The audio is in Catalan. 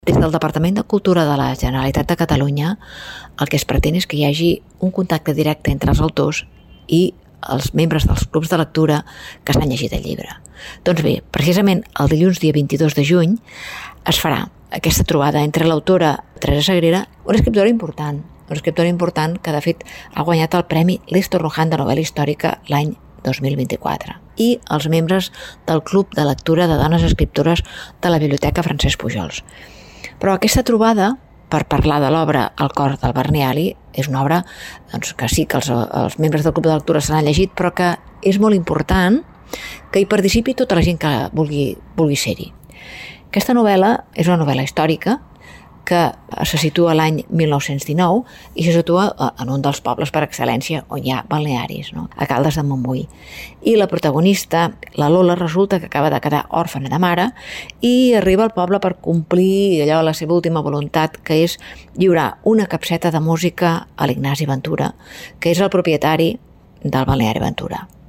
Des del Departament de Cultura de la Generalitat de Catalunya, el que es pretén és que hi hagi un contacte directe entre els autors i els membres dels clubs de lectura que s'han llegit el llibre. Doncs bé, precisament el dilluns dia 22 de juny es farà aquesta trobada entre l'autora Teresa Sagrera, una escriptora important que de fet ha guanyat el Premi Lester Rohan de novel·la històrica l'any 2024, i els membres del Club de Lectura de Dones Escriptores de la Biblioteca Francesc Pujols. Però aquesta trobada, per parlar de l'obra El cor del Barniali, és una obra que sí que els membres del Club de Lectura se l'han llegit, però que és molt important que hi participi tota la gent que vulgui ser-hi. Aquesta novel·la és una novel·la històrica que se situa l'any 1919 i se situa en un dels pobles per excel·lència on hi ha balnearis, a Caldes de Montbui. I la protagonista, la Lola, resulta que acaba de quedar òrfana de mare i arriba al poble per complir allò la seva última voluntat, que és lliurar una capseta de música a l'Ignasi Ventura, que és el propietari del balneari Ventura.